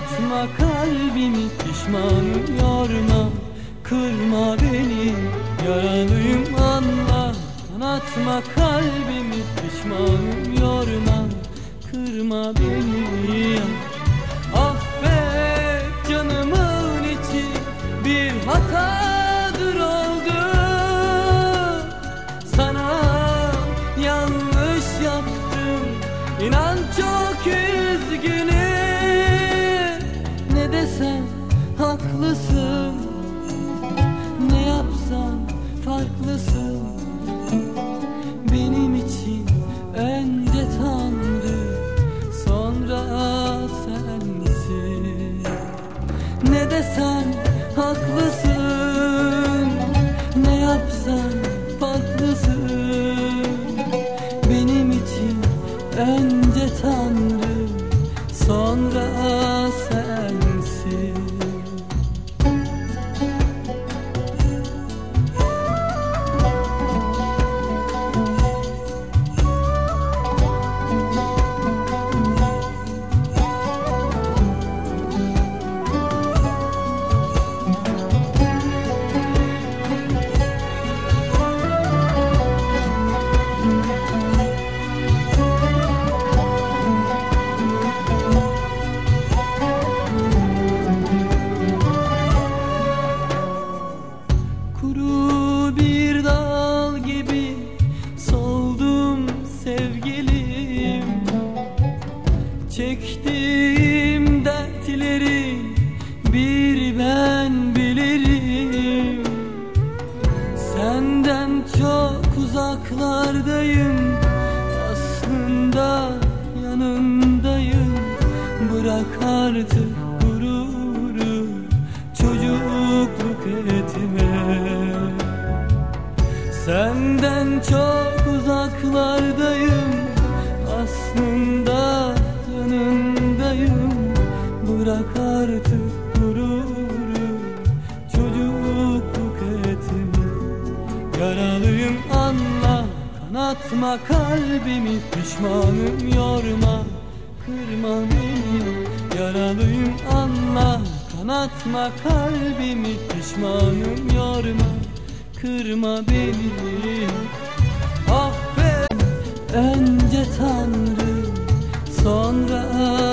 Kanatma kalbimi, pişmanım yorma. Kırma beni, yaralıyım anla. Kanatma kalbimi, pişmanım yorma. Kırma beni. Affet canımın içi, bir hatadır oldu. Sana yanlış yaptım, İnan çok üzgünüm. Ne desen haklısın, ne yapsan farklısın. Benim için önce Tanrı, sonra sensin. Ne desen haklısın, ne yapsan farklısın. Benim için önce Tanrı, sonra sensin. Kuru bir dal gibi soldum sevgilim. Çektiğim dertleri bir ben bilirim. Senden çok uzaklardayım, aslında yanındayım. Bırak artık gururu, çocukluk etme. Senden çok uzaklardayım, aslında yanındayım. Bırak artık gururu, çocukluk etme. Yaralıyım anla, kanatma kalbimi, pişmanım yorma. Kırma beni, yaralıyım anla. Kanatma kalbimi, pişmanım yorma. Kırma beni. Affet önce Tanrı, sonra